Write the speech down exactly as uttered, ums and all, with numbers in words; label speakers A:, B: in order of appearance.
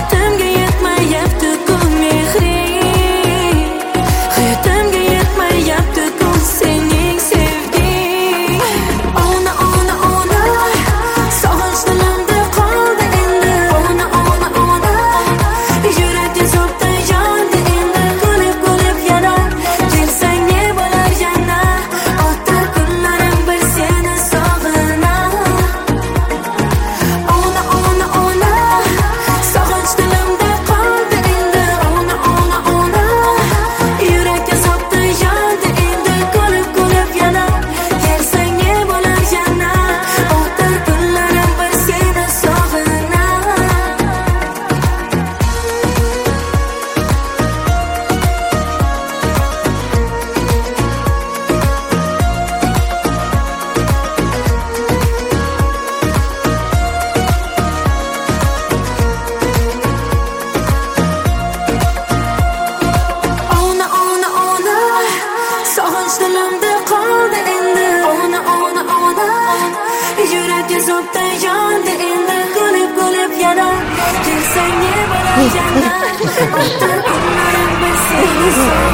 A: hayotimga yetmayapti-ku mehring, hayotimga yetmayapti-ku sening sevging. Ona ona ona sog'inch dilimda qoldi endi. Ona ona ona yurak azobda yondi endi. Kulib kulib yana kelsang ne bo'lar yana, o'tar kunlarim bir seni sog'inam. Ona ona ona sog'inch dilimda qoldi endi. Ona ona ona yurak azobda yondi endi. Kulib kulib yana kelsang ne bo'lar yana, o'tar kunlarim bir seni sog'inam. Ona ona ona sog'inch dilimda qoldi endi. Ona ona ona yurak azobda yondi endi. Kulib kulib yana kelsang ne bo'lar yana, o'tar kunlarim bir seni